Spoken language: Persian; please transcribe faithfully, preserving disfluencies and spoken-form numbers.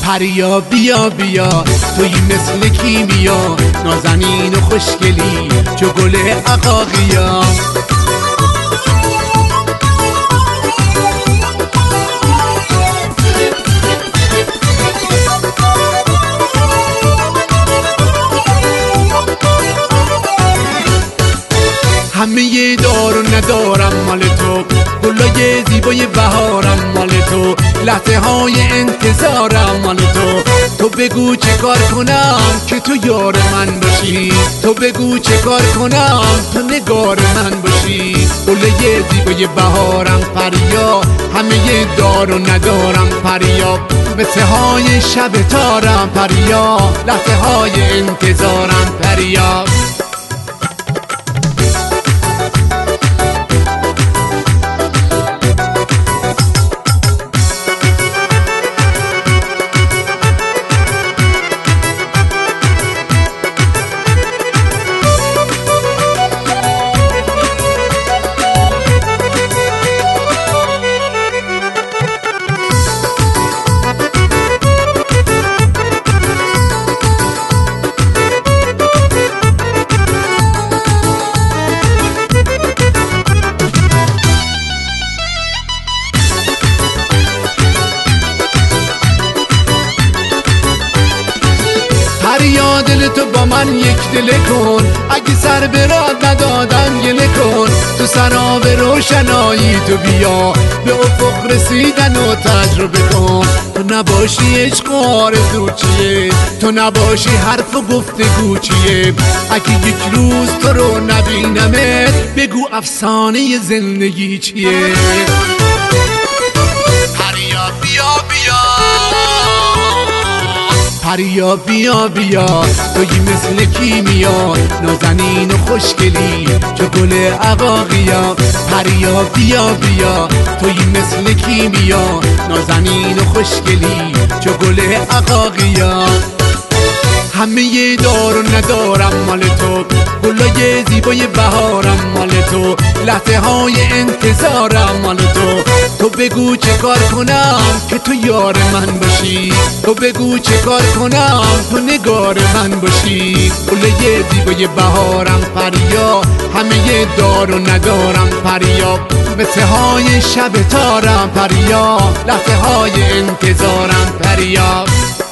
پریا بیا بیا توی مثل کیمیا، نازنین و خوشگلی چو گل عقاقیا. همه دار و ندارم مال تو، گلای زیبای بهارم مال تو، لحظه های انتظارم مال تو. تو بگو چه کار کنم که تو یار من باشی، تو بگو چه کار کنم تو نگار من باشی. گلای زیبای بهارم پریا، همه دار و ندارم پریا، مثل های شب تارم پریا، لحظه های انتظارم پریا. پریا دل تو با من یک دل کن، اگه سر به راه ندادم گله کن. تو سراب روشنایی تو بیا، به افق رسیدن و تجربه کن. تو نباشی عشق و آرزو چیه، تو نباشی حرف و گفتگو چیه. اگه یک روز تو رو نبینمت، بگو افسانه زندگی چیه. پریا بیا بیا پریا بیا بیا توی مثل کیمیا، نازنین و خوشگلی چو گل عقاقیا. پریا بیا بیا توی مثل کیمیا، نازنین و خوشگلی چو گل عقاقیا. همه دار و ندارم مال تو، گلای زیبای بهارم مال تو، لحظه های انتظارم مال تو. تو بگو چه کار کنم که تو یار من باشی، تو بگو چه کار کنم تو نگار من باشی. گلای زیبای بهارم پریا، همه دار و ندارم پریا، مثل های شب تارم پریا، لحظه های انتظارم پریا.